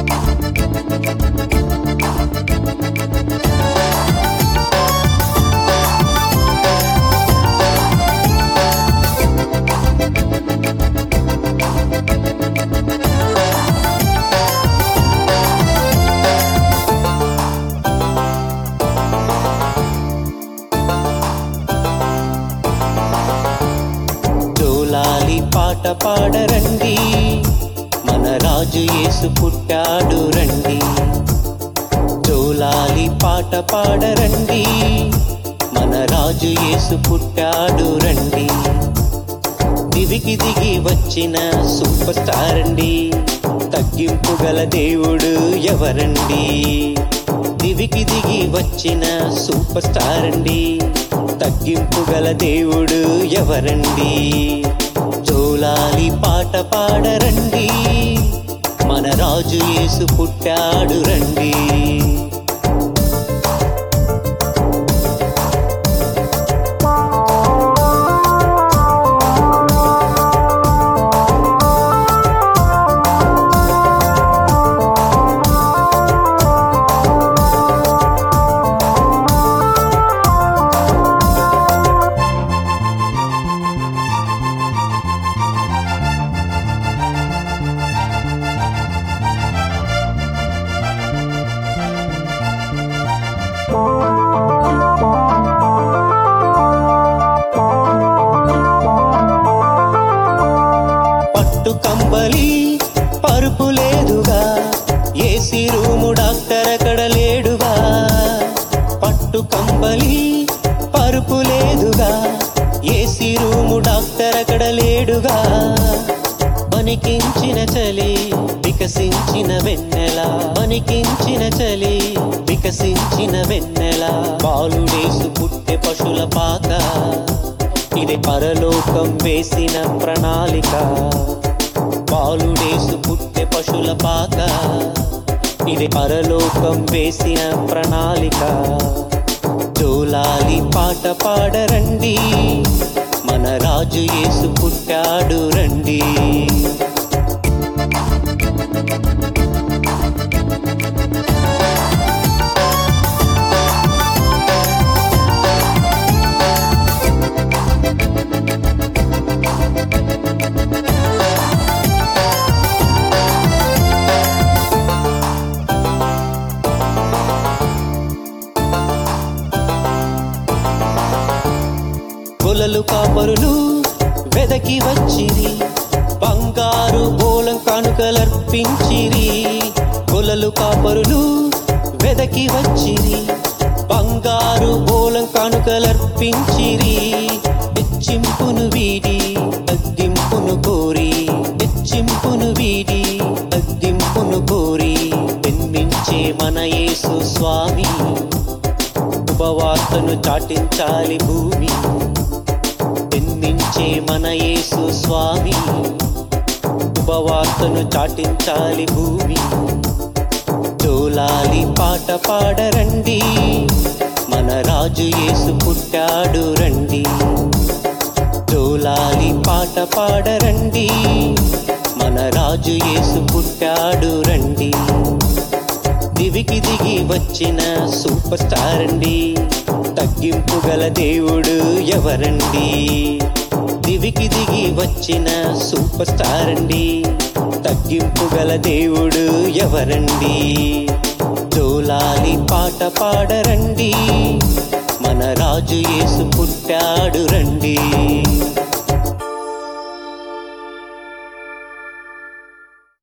జోలాలి పాట పాడరండి, మన రాజు యేసు పుట్టాడు రండి. జోలాలి పాట పాడరండి, మన రాజు యేసు పుట్టాడు రండి. దివికి దిగి వచ్చిన సూపర్ స్టార్ అండి, తగ్గింపు గల దేవుడు ఎవరండి? దివికి దిగి వచ్చిన సూపర్ స్టార్ అండి, తగ్గింపు గల దేవుడు ఎవరండి? జోలాలి పాట పాడరండి, మన రాజు యేసు పుట్టాడు రండి. పట్టు కంబలి పరుపు లేదుగా, ఏసీ రూము డాక్టర్ అక్కడ లేడుగా. పట్టు కంబలి పరుపు లేదుగా, ఏసీ రూము డాక్టర్ అక్కడ లేడుగా. వణికించిన చలి వికసించిన వెన్నెల, వణికించిన చలి వికసించిన వెన్నెల. బాలుడేసు పుట్టె పశుల పాక, ఇది పరలోకం వేసిన ప్రణాళిక. బాలుడేసు పుట్టె పశుల పాక, ఇది పరలోకం వేసిన ప్రణాళిక. జోలాలి పాట పాడరండి, మన రాజు యేసు పుట్టాడు రండి. గొలలు కాపరులు వెదకి వచ్చిరి, బంగారు బోలం కానుకలర్పించిరి. గొలలు కాపరులు వెదకి వచ్చిరి, బంగారు బోలం కానుకలర్పించిరి. హెచ్చింపును వీడి తగ్గింపును కోరి, హెచ్చింపును వీడి తగ్గింపును కోరి. జన్మించే మన యేసు స్వామి, శుభవార్తను చాటించాలి భూమి. జన్మించే మన యేసు స్వామి, శుభవార్తను చాటించాలి భూమి. జోలాలి పాట పాడరండి, మన రాజు యేసు పుట్టాడు రండి. జోలాలి పాట పాడరండి, మన రాజు యేసు పుట్టాడు రండి. దివికి దిగి వచ్చిన సూపర్ స్టార్ అండి, తగ్గింపు గల దేవుడు ఎవరండి? దివికి దిగి వచ్చిన సూపర్ స్టార్ అండి, తగ్గింపు గల దేవుడు ఎవరండి? జోలాలి పాట పాడరండి, మన రాజు యేసు పుట్టాడు రండి.